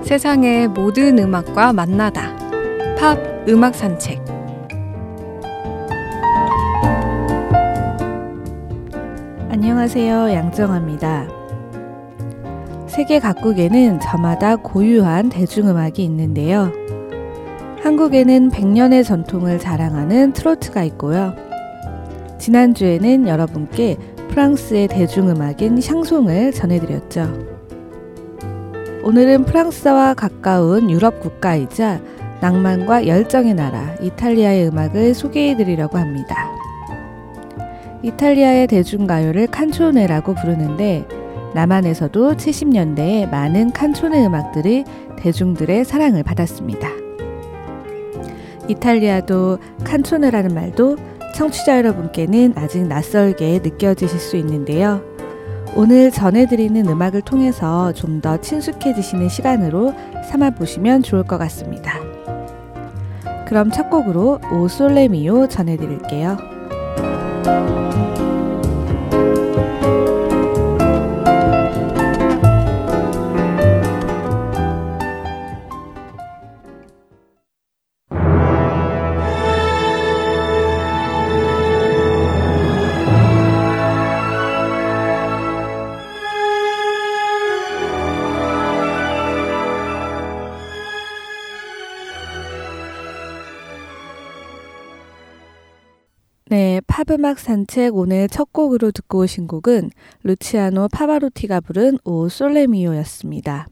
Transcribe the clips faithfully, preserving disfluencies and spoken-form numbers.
세상의 모든 음악과 만나다. 팝 음악 산책. 안녕하세요, 양정아입니다. 세계 각국에는 저마다 고유한 대중음악이 있는데요. 한국에는 백 년의 전통을 자랑하는 트로트가 있고요. 지난주에는 여러분께 프랑스의 대중음악인 샹송을 전해드렸죠. 오늘은 프랑스와 가까운 유럽 국가이자 낭만과 열정의 나라 이탈리아의 음악을 소개해드리려고 합니다. 이탈리아의 대중가요를 칸초네라고 부르는데 남한에서도 칠십 년대에 많은 칸초네 음악들이 대중들의 사랑을 받았습니다. 이탈리아도 칸초네라는 말도 청취자 여러분께는 아직 낯설게 느껴지실 수 있는데요. 오늘 전해드리는 음악을 통해서 좀 더 친숙해지시는 시간으로 삼아보시면 좋을 것 같습니다. 그럼 첫 곡으로 오 솔레 미오 전해드릴게요. 네, 팝음악 산책 오늘 첫 곡으로 듣고 오신 곡은 루치아노 파바로티가 부른 오 솔레 미오였습니다.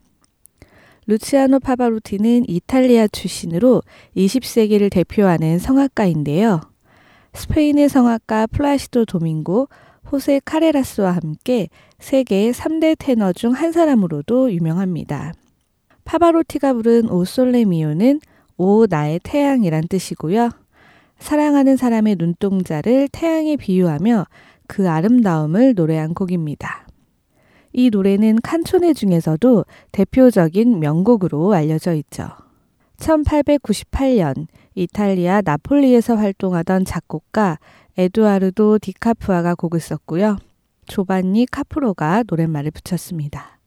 루치아노 파바로티는 이탈리아 출신으로 이십 세기를 대표하는 성악가인데요. 스페인의 성악가 플라시도 도밍고, 호세 카레라스와 함께 세계 삼 대 테너 중 한 사람으로도 유명합니다. 파바로티가 부른 오 솔레 미오는 오 나의 태양이란 뜻이고요. 사랑하는 사람의 눈동자를 태양에 비유하며 그 아름다움을 노래한 곡입니다. 이 노래는 칸초네 중에서도 대표적인 명곡으로 알려져 있죠. 천팔백구십팔 년 이탈리아 나폴리에서 활동하던 작곡가 에두아르도 디카프아가 곡을 썼고요. 조반니 카프로가 노랫말을 붙였습니다.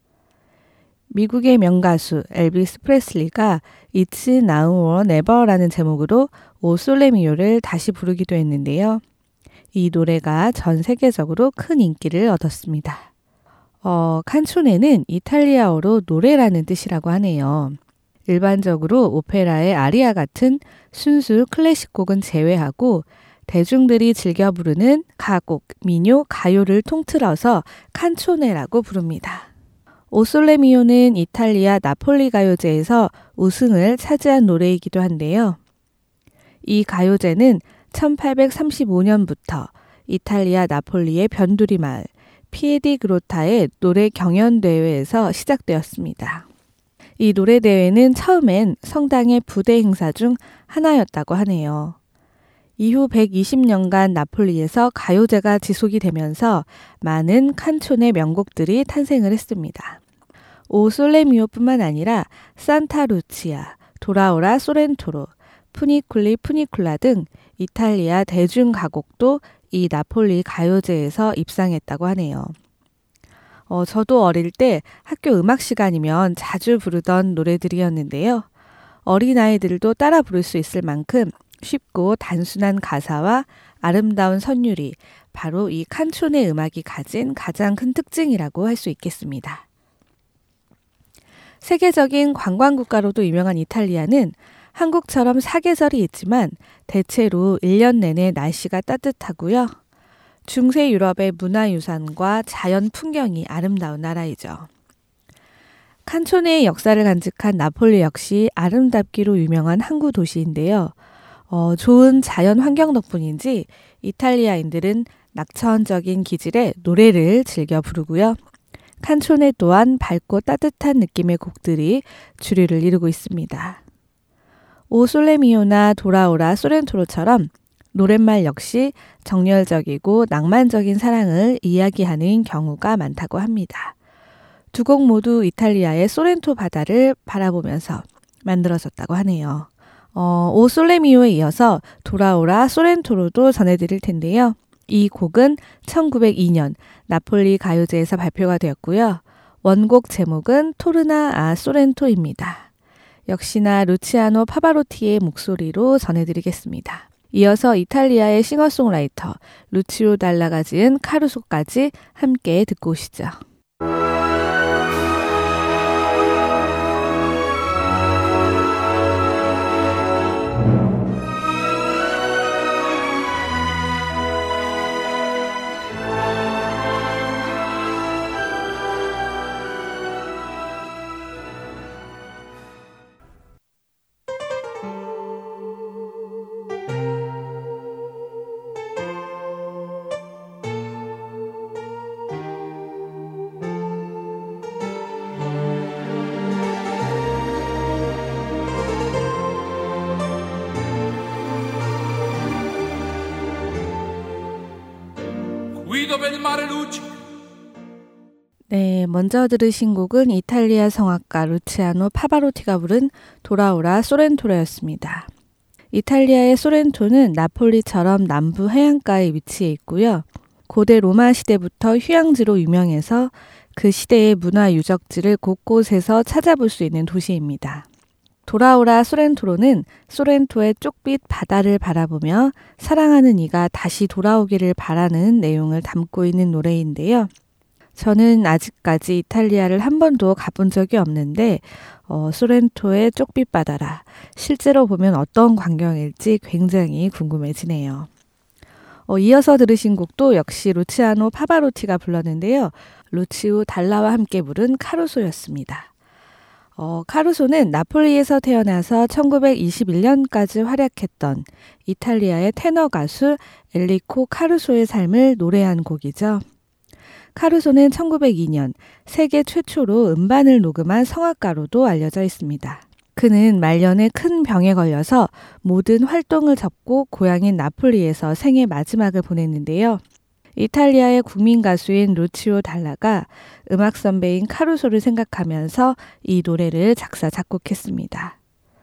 미국의 명가수 엘비스 프레슬리가 It's Now or Never라는 제목으로 오 솔레 미오를 다시 부르기도 했는데요. 이 노래가 전 세계적으로 큰 인기를 얻었습니다. 어, 칸초네는 이탈리아어로 노래라는 뜻이라고 하네요. 일반적으로 오페라의 아리아 같은 순수 클래식 곡은 제외하고 대중들이 즐겨 부르는 가곡, 민요, 가요를 통틀어서 칸초네라고 부릅니다. 오 솔레 미오는 이탈리아 나폴리 가요제에서 우승을 차지한 노래이기도 한데요. 이 가요제는 천팔백삼십오 년부터 이탈리아 나폴리의 변두리 마을 피에디 그로타의 노래 경연대회에서 시작되었습니다. 이 노래대회는 처음엔 성당의 부대 행사 중 하나였다고 하네요. 이후 백이십 년간 나폴리에서 가요제가 지속이 되면서 많은 칸초네 명곡들이 탄생을 했습니다. 오 솔레 미오뿐만 아니라 산타 루치아, 도라오라 소렌토로, 푸니쿨리 푸니쿨라 등 이탈리아 대중 가곡도 이 나폴리 가요제에서 입상했다고 하네요. 어, 저도 어릴 때 학교 음악 시간이면 자주 부르던 노래들이었는데요. 어린아이들도 따라 부를 수 있을 만큼 쉽고 단순한 가사와 아름다운 선율이 바로 이 칸초네 음악이 가진 가장 큰 특징이라고 할 수 있겠습니다. 세계적인 관광국가로도 유명한 이탈리아는 한국처럼 사계절이 있지만 대체로 일 년 내내 날씨가 따뜻하고요. 중세 유럽의 문화유산과 자연 풍경이 아름다운 나라이죠. 칸초네의 역사를 간직한 나폴리 역시 아름답기로 유명한 항구 도시인데요. 어, 좋은 자연 환경 덕분인지 이탈리아인들은 낙천적인 기질의 노래를 즐겨 부르고요. 칸초네 또한 밝고 따뜻한 느낌의 곡들이 주류를 이루고 있습니다. 오 솔레 미오나 도라오라 소렌토로처럼 노랫말 역시 정열적이고 낭만적인 사랑을 이야기하는 경우가 많다고 합니다. 두 곡 모두 이탈리아의 소렌토 바다를 바라보면서 만들어졌다고 하네요. 어, 오 솔레 미오에 이어서 도라오라 소렌토로도 전해드릴 텐데요. 이 곡은 천구백이 년 나폴리 가요제에서 발표가 되었고요. 원곡 제목은 토르나 아 소렌토입니다. 역시나 루치아노 파바로티의 목소리로 전해드리겠습니다. 이어서 이탈리아의 싱어송라이터 루치오 달라가 지은 카루소까지 함께 듣고 오시죠. 네, 먼저 들으신 곡은 이탈리아 성악가 루치아노 파바로티가 부른 돌아오라 소렌토라였습니다. 이탈리아의 소렌토는 나폴리처럼 남부 해안가에 위치해 있고요. 고대 로마 시대부터 휴양지로 유명해서 그 시대의 문화 유적지를 곳곳에서 찾아볼 수 있는 도시입니다. 돌아오라 소렌토로는 소렌토의 쪽빛 바다를 바라보며 사랑하는 이가 다시 돌아오기를 바라는 내용을 담고 있는 노래인데요. 저는 아직까지 이탈리아를 한 번도 가본 적이 없는데 어, 소렌토의 쪽빛 바다라 실제로 보면 어떤 광경일지 굉장히 궁금해지네요. 어, 이어서 들으신 곡도 역시 루치아노 파바로티가 불렀는데요. 루치오 달라와 함께 부른 카루소였습니다. 어, 카루소는 나폴리에서 태어나서 천구백이십일 년까지 활약했던 이탈리아의 테너 가수 엘리코 카루소의 삶을 노래한 곡이죠. 카루소는 천구백이 년 세계 최초로 음반을 녹음한 성악가로도 알려져 있습니다. 그는 말년에 큰 병에 걸려서 모든 활동을 접고 고향인 나폴리에서 생애 마지막을 보냈는데요. 이탈리아의 국민 가수인 루치오 달라가 음악 선배인 카루소를 생각하면서 이 노래를 작사 작곡했습니다.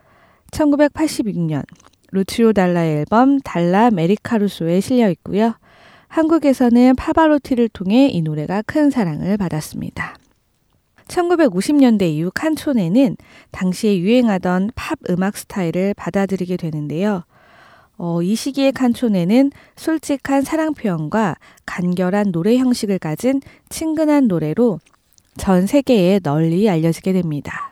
천구백팔십육 년 루치오 달라의 앨범 달라 메리 카루소에 실려 있고요. 한국에서는 파바로티를 통해 이 노래가 큰 사랑을 받았습니다. 천구백오십 년대 이후 칸초네는 당시에 유행하던 팝 음악 스타일을 받아들이게 되는데요. 어, 이 시기의 칸초네는 솔직한 사랑 표현과 간결한 노래 형식을 가진 친근한 노래로 전 세계에 널리 알려지게 됩니다.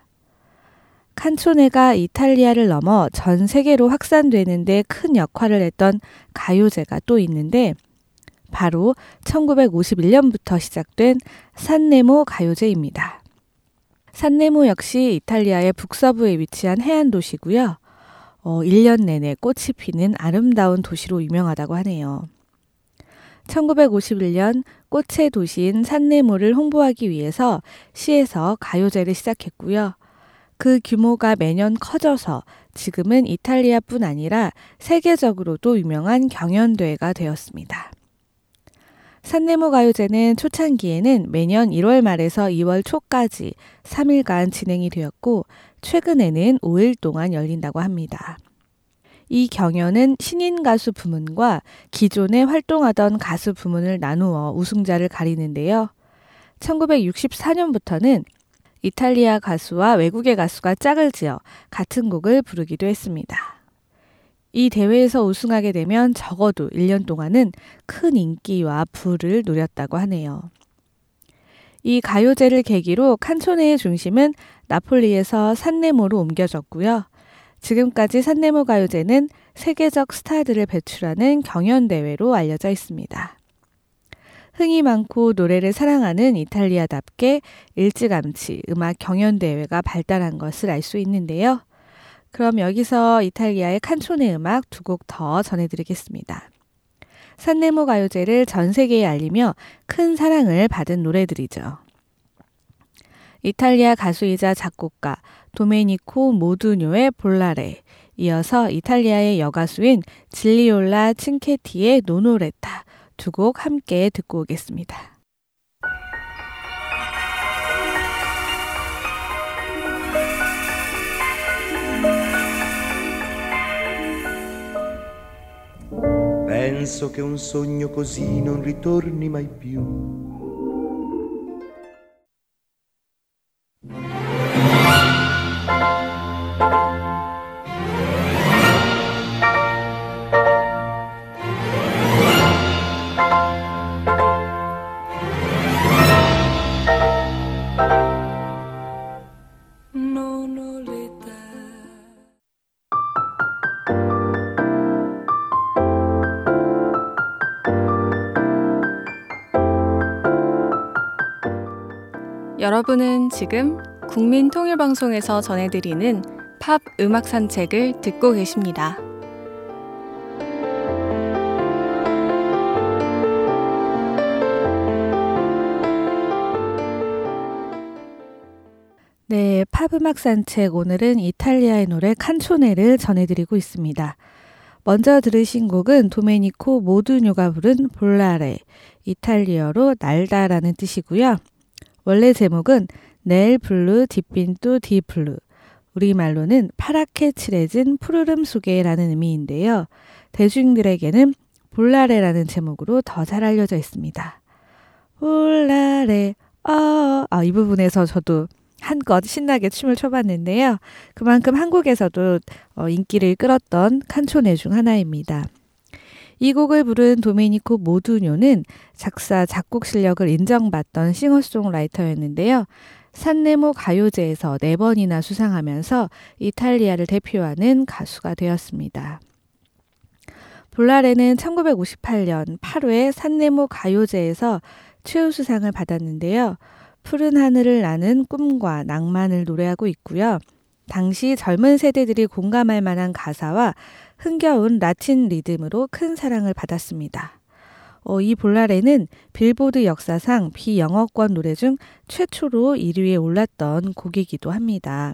칸초네가 이탈리아를 넘어 전 세계로 확산되는데 큰 역할을 했던 가요제가 또 있는데 바로 천구백오십일 년부터 시작된 산레모 가요제입니다. 산레모 역시 이탈리아의 북서부에 위치한 해안 도시고요. 어, 일 년 내내 꽃이 피는 아름다운 도시로 유명하다고 하네요. 천구백오십일 년 꽃의 도시인 산레모를 홍보하기 위해서 시에서 가요제를 시작했고요. 그 규모가 매년 커져서 지금은 이탈리아뿐 아니라 세계적으로도 유명한 경연대회가 되었습니다. 산레모 가요제는 초창기에는 매년 일월 말에서 이월 초까지 삼 일간 진행이 되었고 최근에는 오 일 동안 열린다고 합니다. 이 경연은 신인 가수 부문과 기존에 활동하던 가수 부문을 나누어 우승자를 가리는데요. 천구백육십사 년부터는 이탈리아 가수와 외국의 가수가 짝을 지어 같은 곡을 부르기도 했습니다. 이 대회에서 우승하게 되면 적어도 일 년 동안은 큰 인기와 부를 누렸다고 하네요. 이 가요제를 계기로 칸초네의 중심은 나폴리에서 산레모로 옮겨졌고요. 지금까지 산레모 가요제는 세계적 스타들을 배출하는 경연대회로 알려져 있습니다. 흥이 많고 노래를 사랑하는 이탈리아답게 일찌감치 음악 경연대회가 발달한 것을 알 수 있는데요. 그럼 여기서 이탈리아의 칸초네 음악 두 곡 더 전해드리겠습니다. 산레모 가요제를 전 세계에 알리며 큰 사랑을 받은 노래들이죠. 이탈리아 가수이자 작곡가 도메니코 모두뇨의 볼라레, 이어서 이탈리아의 여가수인 질리올라 칭케티의 노노레타 두 곡 함께 듣고 오겠습니다. Penso che un sogno così non ritorni mai più. 여러분은 지금 국민통일방송에서 전해드리는 팝 음악 산책을 듣고 계십니다. 네, 팝 음악 산책 오늘은 이탈리아의 노래 칸초네를 전해드리고 있습니다. 먼저 들으신 곡은 도메니코 모두뉴가 부른 볼라레, 이탈리어로 날다라는 뜻이고요. 원래 제목은 넬 블루 디핀뚜 디 블루, 우리말로는 파랗게 칠해진 푸르름 속에라는 의미인데요. 대중들에게는 볼라레라는 제목으로 더 잘 알려져 있습니다. 볼라레, 어, 아, 이 부분에서 저도 한껏 신나게 춤을 춰봤는데요. 그만큼 한국에서도 어, 인기를 끌었던 칸초네 중 하나입니다. 이 곡을 부른 도메니코 모두뉴는 작사, 작곡 실력을 인정받던 싱어송라이터였는데요. 산레모 가요제에서 네 번이나 수상하면서 이탈리아를 대표하는 가수가 되었습니다. 볼라레는 천구백오십팔 년 팔 회 산레모 가요제에서 최우수상을 받았는데요. 푸른 하늘을 나는 꿈과 낭만을 노래하고 있고요. 당시 젊은 세대들이 공감할 만한 가사와 흥겨운 라틴 리듬으로 큰 사랑을 받았습니다. 어, 이 볼라레는 빌보드 역사상 비영어권 노래 중 최초로 일 위에 올랐던 곡이기도 합니다.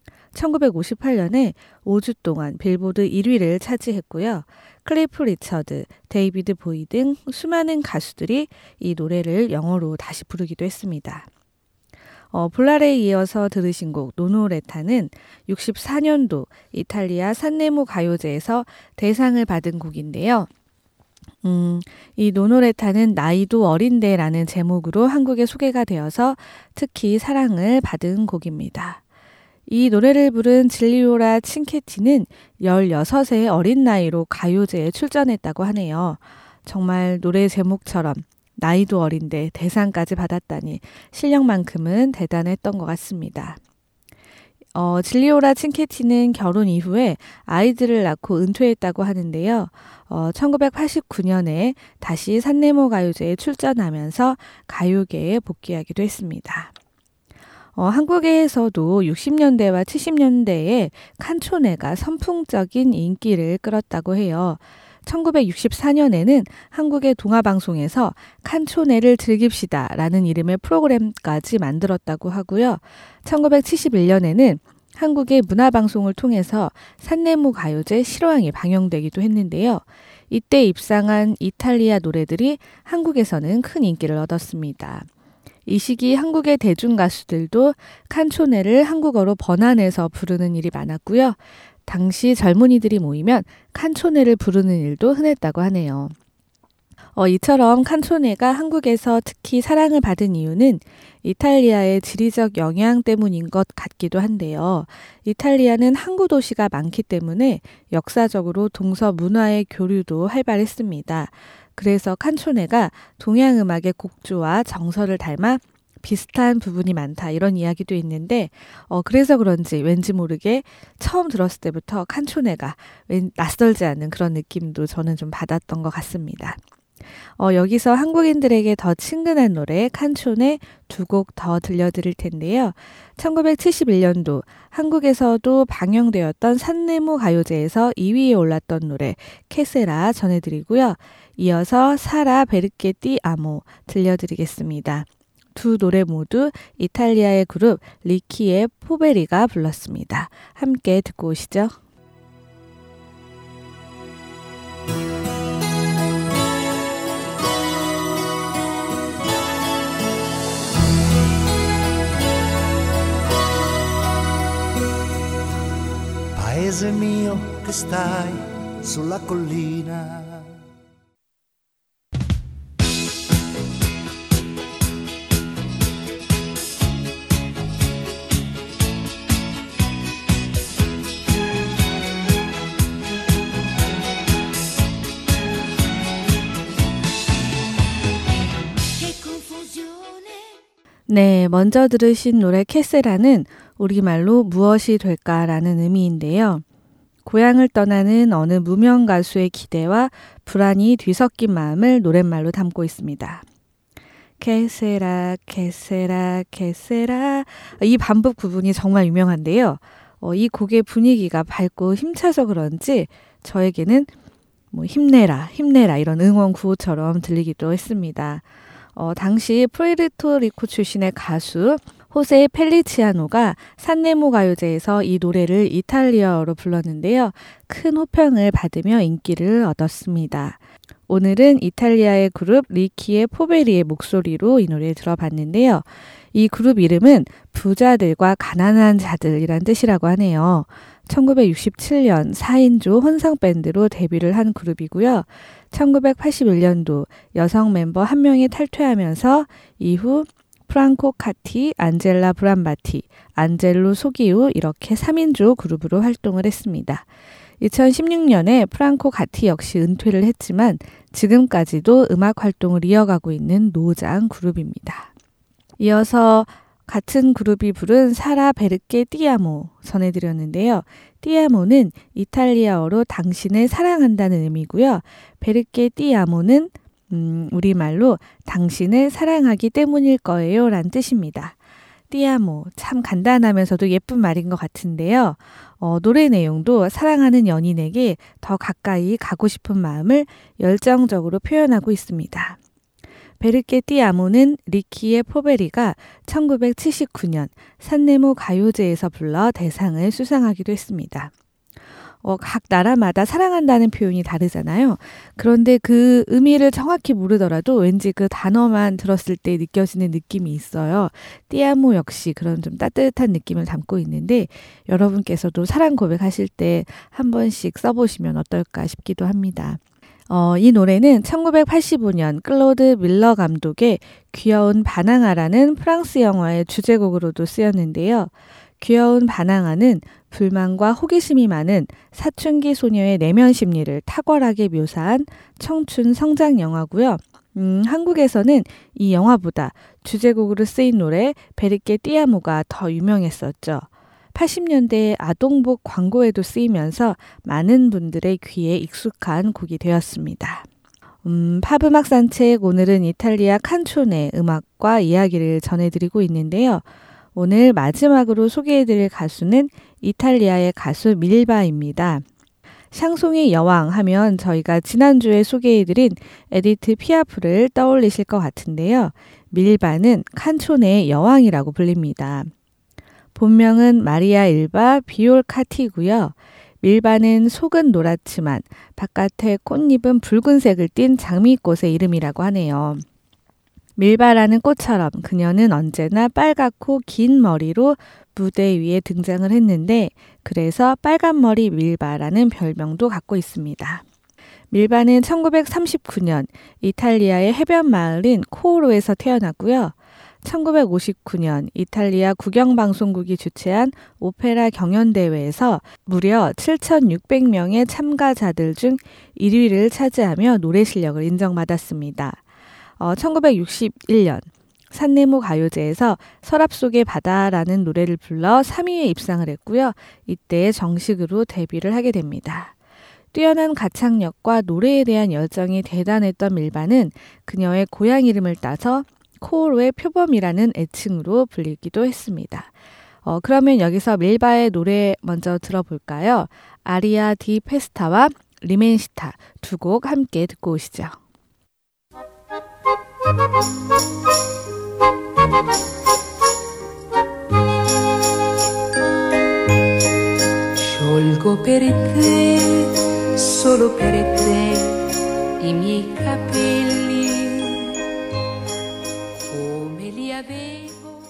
천구백오십팔 년에 오 주 동안 빌보드 일 위를 차지했고요. 클리프 리처드, 데이비드 보이 등 수많은 가수들이 이 노래를 영어로 다시 부르기도 했습니다. 어, 볼라레에 이어서 들으신 곡 노노레타는 육십사 년도 이탈리아 산레모 가요제에서 대상을 받은 곡인데요. 음, 이 노노레타는 나이도 어린데라는 제목으로 한국에 소개가 되어서 특히 사랑을 받은 곡입니다. 이 노래를 부른 질리오라 칭케티는 열여섯 세의 어린 나이로 가요제에 출전했다고 하네요. 정말 노래 제목처럼 나이도 어린데 대상까지 받았다니 실력만큼은 대단했던 것 같습니다. 어, 질리오라 칭케티는 결혼 이후에 아이들을 낳고 은퇴했다고 하는데요. 어, 천구백팔십구 년에 다시 산레모 가요제에 출전하면서 가요계에 복귀하기도 했습니다. 어, 한국에서도 육십 년대와 칠십 년대에 칸초네가 선풍적인 인기를 끌었다고 해요. 천구백육십사 년에는 한국의 동아방송에서 칸초네를 즐깁시다 라는 이름의 프로그램까지 만들었다고 하고요. 천구백칠십일 년에는 한국의 문화방송을 통해서 산레모 가요제 실황이 방영되기도 했는데요. 이때 입상한 이탈리아 노래들이 한국에서는 큰 인기를 얻었습니다. 이 시기 한국의 대중가수들도 칸초네를 한국어로 번안해서 부르는 일이 많았고요. 당시 젊은이들이 모이면 칸초네를 부르는 일도 흔했다고 하네요. 어, 이처럼 칸초네가 한국에서 특히 사랑을 받은 이유는 이탈리아의 지리적 영향 때문인 것 같기도 한데요. 이탈리아는 항구 도시가 많기 때문에 역사적으로 동서 문화의 교류도 활발했습니다. 그래서 칸초네가 동양 음악의 곡조와 정서를 닮아 비슷한 부분이 많다 이런 이야기도 있는데 어, 그래서 그런지 왠지 모르게 처음 들었을 때부터 칸초네가 왠 낯설지 않은 그런 느낌도 저는 좀 받았던 것 같습니다. 어, 여기서 한국인들에게 더 친근한 노래 칸초네 두 곡 더 들려드릴 텐데요. 천구백칠십일 년도 한국에서도 방영되었던 산레모 가요제에서 이 위에 올랐던 노래 케세라 전해드리고요. 이어서 사라 베르케띠 아모 들려드리겠습니다. 두 노래 모두 이탈리아의 그룹 리키의 포베리가 불렀습니다. 함께 듣고 오시죠. Paese mio che stai sulla collina. 네, 먼저 들으신 노래 캐세라는 우리말로 무엇이 될까라는 의미인데요. 고향을 떠나는 어느 무명 가수의 기대와 불안이 뒤섞인 마음을 노랫말로 담고 있습니다. 게세라 게세라 게세라. 이 반복 부분이 정말 유명한데요. 어, 이 곡의 분위기가 밝고 힘차서 그런지 저에게는 뭐 힘내라 힘내라 이런 응원 구호처럼 들리기도 했습니다. 어, 당시 푸에르토리코 출신의 가수 호세 펠리치아노가 산레모 가요제에서 이 노래를 이탈리아어로 불렀는데요. 큰 호평을 받으며 인기를 얻었습니다. 오늘은 이탈리아의 그룹 리키의 포베리의 목소리로 이 노래를 들어봤는데요. 이 그룹 이름은 부자들과 가난한 자들이란 뜻이라고 하네요. 천구백육십칠 년 사 인조 혼성밴드로 데뷔를 한 그룹이고요. 천구백팔십일 년도 여성 멤버 한 명이 탈퇴하면서 이후 프랑코 카티, 안젤라 브람바티, 안젤로 소기우 이렇게 삼 인조 그룹으로 활동을 했습니다. 이천십육 년에 프랑코 카티 역시 은퇴를 했지만 지금까지도 음악 활동을 이어가고 있는 노장 그룹입니다. 이어서 같은 그룹이 부른 사라 베르케 띠아모 전해드렸는데요. 띠아모는 이탈리아어로 당신을 사랑한다는 의미고요. 베르케 띠아모는 음, 우리말로 당신을 사랑하기 때문일 거예요 라는 뜻입니다. 띠아모 참 간단하면서도 예쁜 말인 것 같은데요. 어, 노래 내용도 사랑하는 연인에게 더 가까이 가고 싶은 마음을 열정적으로 표현하고 있습니다. 베르케 띠아모는 리키의 포베리가 천구백칠십구 년 산레모 가요제에서 불러 대상을 수상하기도 했습니다. 어, 각 나라마다 사랑한다는 표현이 다르잖아요. 그런데 그 의미를 정확히 모르더라도 왠지 그 단어만 들었을 때 느껴지는 느낌이 있어요. 띠아모 역시 그런 좀 따뜻한 느낌을 담고 있는데 여러분께서도 사랑 고백하실 때 한 번씩 써보시면 어떨까 싶기도 합니다. 어, 이 노래는 천구백팔십오 년 클로드 밀러 감독의 귀여운 바낭아라는 프랑스 영화의 주제곡으로도 쓰였는데요. 귀여운 바낭아는 불만과 호기심이 많은 사춘기 소녀의 내면 심리를 탁월하게 묘사한 청춘 성장 영화고요. 음, 한국에서는 이 영화보다 주제곡으로 쓰인 노래 베르케 띠아모가 더 유명했었죠. 팔십 년대 아동복 광고에도 쓰이면서 많은 분들의 귀에 익숙한 곡이 되었습니다. 음, 팝음악 산책 오늘은 이탈리아 칸촌의 음악과 이야기를 전해드리고 있는데요. 오늘 마지막으로 소개해드릴 가수는 이탈리아의 가수 밀바입니다. 샹송의 여왕 하면 저희가 지난주에 소개해드린 에디트 피아프를 떠올리실 것 같은데요. 밀바는 칸촌의 여왕이라고 불립니다. 본명은 마리아 일바 비올카티고요. 밀바는 속은 노랗지만 바깥의 꽃잎은 붉은색을 띤 장미꽃의 이름이라고 하네요. 밀바라는 꽃처럼 그녀는 언제나 빨갛고 긴 머리로 무대 위에 등장을 했는데 그래서 빨간머리 밀바라는 별명도 갖고 있습니다. 밀바는 천구백삼십구 년 이탈리아의 해변 마을인 코오로에서 태어났고요. 천구백오십구 년 이탈리아 국영방송국이 주최한 오페라 경연대회에서 무려 칠천육백 명의 참가자들 중 일 위를 차지하며 노래 실력을 인정받았습니다. 어, 천구백육십일 년 산레모 가요제에서 서랍 속의 바다라는 노래를 불러 삼 위에 입상을 했고요. 이때 정식으로 데뷔를 하게 됩니다. 뛰어난 가창력과 노래에 대한 열정이 대단했던 밀바는 그녀의 고향 이름을 따서 코오로의 표범이라는 애칭으로 불리기도 했습니다. 어, 그러면 여기서 밀바의 노래 먼저 들어볼까요? 아리아 디 페스타와 리멘시타 두 곡 함께 듣고 오시죠. Sciolgo per te, solo per te, i miei capelli, come li avevo.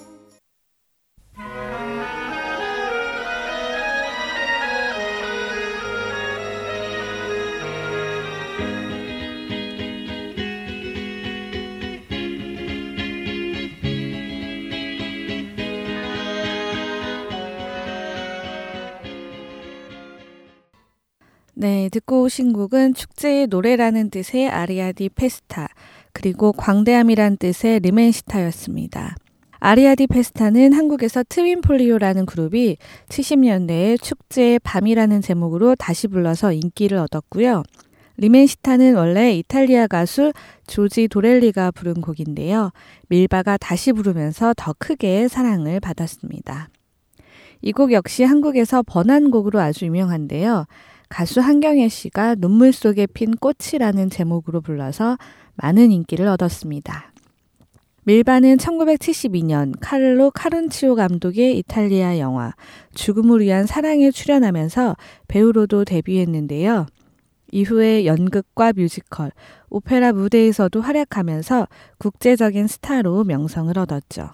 네, 듣고 오신 곡은 축제의 노래라는 뜻의 아리아 디 페스타, 그리고 광대함이란 뜻의 리멘시타였습니다. 아리아 디 페스타는 한국에서 트윈폴리오라는 그룹이 칠십 년대에 축제의 밤이라는 제목으로 다시 불러서 인기를 얻었고요. 리멘시타는 원래 이탈리아 가수 조지 도렐리가 부른 곡인데요. 밀바가 다시 부르면서 더 크게 사랑을 받았습니다. 이 곡 역시 한국에서 번안곡으로 아주 유명한데요. 가수 한경애 씨가 눈물 속에 핀 꽃이라는 제목으로 불러서 많은 인기를 얻었습니다. 밀바는 천구백칠십이 년 카를로 카룬치오 감독의 이탈리아 영화 죽음을 위한 사랑에 출연하면서 배우로도 데뷔했는데요. 이후에 연극과 뮤지컬, 오페라 무대에서도 활약하면서 국제적인 스타로 명성을 얻었죠.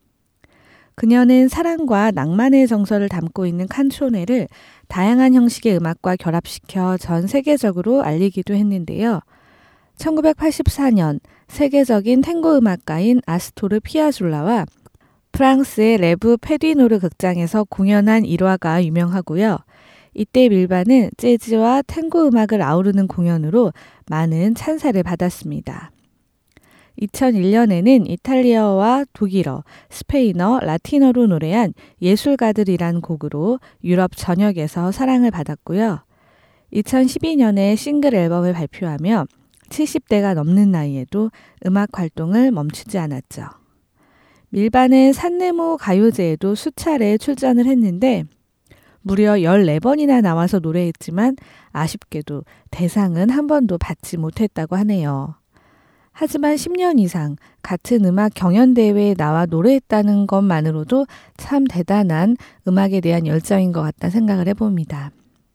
그녀는 사랑과 낭만의 정서를 담고 있는 칸초네를 다양한 형식의 음악과 결합시켜 전 세계적으로 알리기도 했는데요. 천구백팔십사 년 세계적인 탱고 음악가인 아스토르 피아졸라와 프랑스의 레브 페디노르 극장에서 공연한 일화가 유명하고요. 이때 밀바는 재즈와 탱고 음악을 아우르는 공연으로 많은 찬사를 받았습니다. 이천일 년에는 이탈리아어와 독일어, 스페인어, 라틴어로 노래한 예술가들이란 곡으로 유럽 전역에서 사랑을 받았고요. 이천십이 년에 싱글 앨범을 발표하며 칠십 대가 넘는 나이에도 음악 활동을 멈추지 않았죠. 밀바는 산네모 가요제에도 수차례 출전을 했는데 무려 열네 번이나 나와서 노래했지만 아쉽게도 대상은 한 번도 받지 못했다고 하네요. 하지만 십 년 이상 같은 음악 경연대회에 나와 노래했다는 것만으로도 참 대단한 음악에 대한 열정인 것 같다 생각을 해봅니다.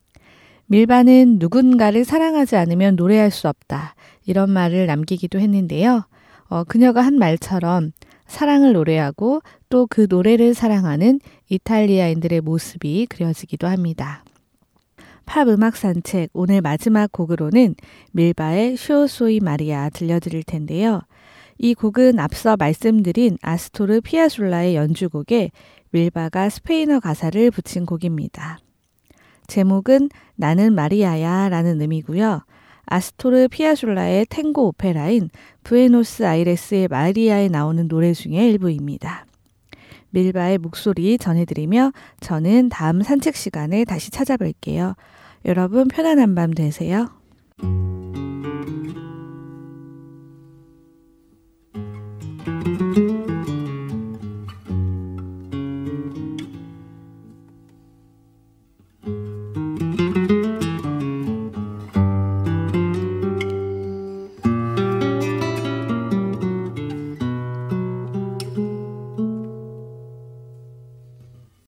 밀바는 누군가를 사랑하지 않으면 노래할 수 없다 이런 말을 남기기도 했는데요. 어, 그녀가 한 말처럼 사랑을 노래하고 또 그 노래를 사랑하는 이탈리아인들의 모습이 그려지기도 합니다. 팝 음악 산책 오늘 마지막 곡으로는 밀바의 쇼 소이 마리아 들려드릴 텐데요. 이 곡은 앞서 말씀드린 아스토르 피아졸라의 연주곡에 밀바가 스페인어 가사를 붙인 곡입니다. 제목은 나는 마리아야 라는 의미고요. 아스토르 피아졸라의 탱고 오페라인 부에노스 아이레스의 마리아에 나오는 노래 중에 일부입니다. 밀바의 목소리 전해드리며 저는 다음 산책 시간에 다시 찾아뵐게요. 여러분 편안한 밤 되세요.